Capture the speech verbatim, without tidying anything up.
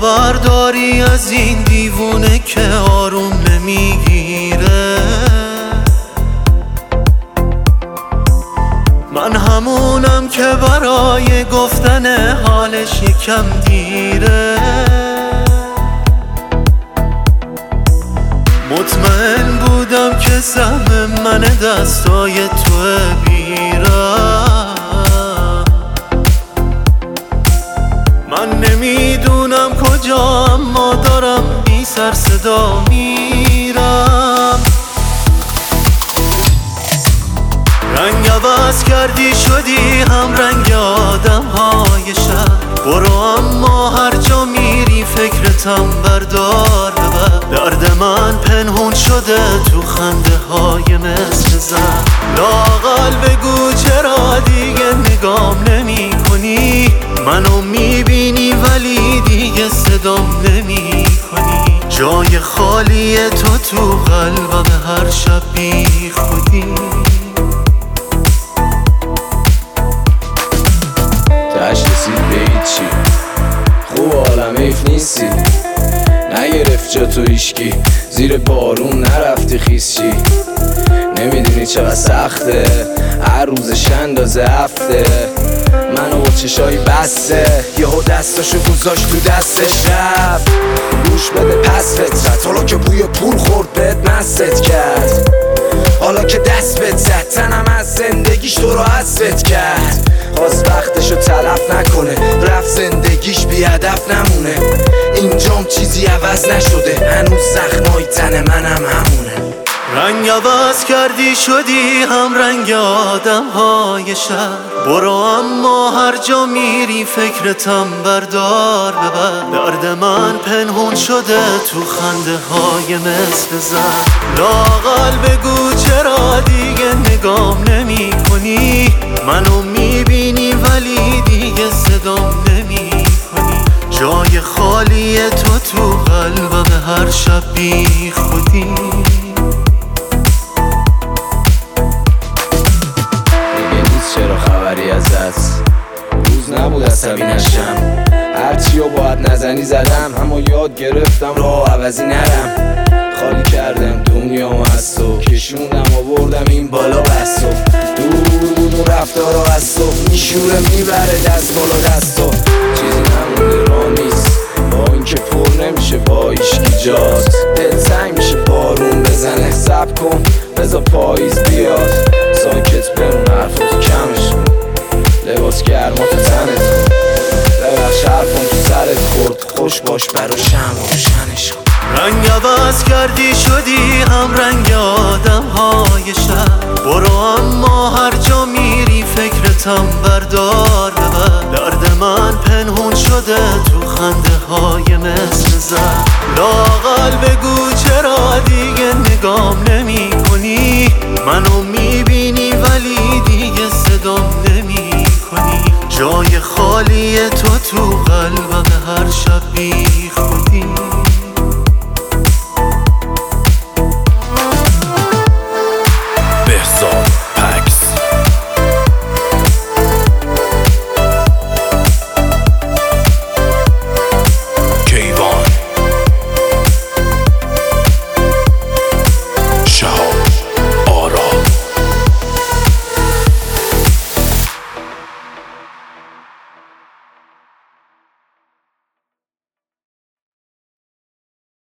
خبر داری از این دیوونه که آروم نمیگیره؟ من همونم که برای گفتن حالش یکم دیره. مطمئن بودم که سهم من دستای توه بیرم. من نمیدونم کجا اما دارم بی سر صدا میرم. رنگ عوض کردی شدی هم رنگ آدم های شب. برو اما هر جا میری فکرتم بردار ببر. درد من پنهون شده تو خنده های مثل زن. لااقل بگو چرا دیگه نگام نمی کنی؟ منو میبینی ولی دیگه صدام نمی کنی. جای خالی تو تو قلبم هر شب بی خودی. تش رسید به هیچی، خوب عالم حیف نیستی. نگرفت جا تو ایشکی، زیر بارون نرفتی خیسچی. نمیدونی چقدر سخته هر روزش اندازه هفته. منو با چشایی بسته یهو دستاشو گذاشت تو دستش رفت. گوش بده پس فطرت، حالا که بوی پول خورد بهت مست کرد. حالا که دست بهت زد تنم از زندگیش تو رو حذفت کرد. خواست وقتشو تلف نکنه، رفت زندگیش بی هدف نمونه. اینجام چیزی عوض نشده، هنوز زخمای تن منم همونه. رنگ عوض کردی شدی هم رنگ آدم های شب. برو اما هر جا میری فکرتم بردار ببر. درد من پنهون شده تو خنده های مثل زن. لااقل بگو چرا دیگه نگام نمی کنی؟ منو میبینی ولی دیگه صدام نمی کنی. جای خالی تو تو قلبم هر شب بی خودی. چرا خبری ازت؟ روز نبود عصبی نشم، هرچی و باید نزنی زدم. اما یاد گرفتم راه عوضی نرم. خالی کردم دنیامو از تو، کشوندم آوردم این بالا بستو. دور بود و رفتارا از تو، میشوره میبره دست بالا دستو. چیزی نمونده راه نیست با این که پر نمیشه با ایشکی جات. دل تنگ میشه بارون بزنه، صبر کن بذار پاییز بیاد. ساکت بمون حرفاتو کمش کن، لباس گرما تو تنت. ببخش حرفم تو سرت خورد، خوش باش برا شمع روشنش کن. رنگ عوض کردی شدی هم رنگ آدم های شب. برو اما هر جا میری فکرتم بردار ببر. درد من پنهون شده تو خنده های مثل زن. لااقل بگو چرا دیگه نگام نمی کنی؟ منو میبینی ولی دیگه صدام نمی کنی. جای خالی تو تو قلبم هر شب بی خودی.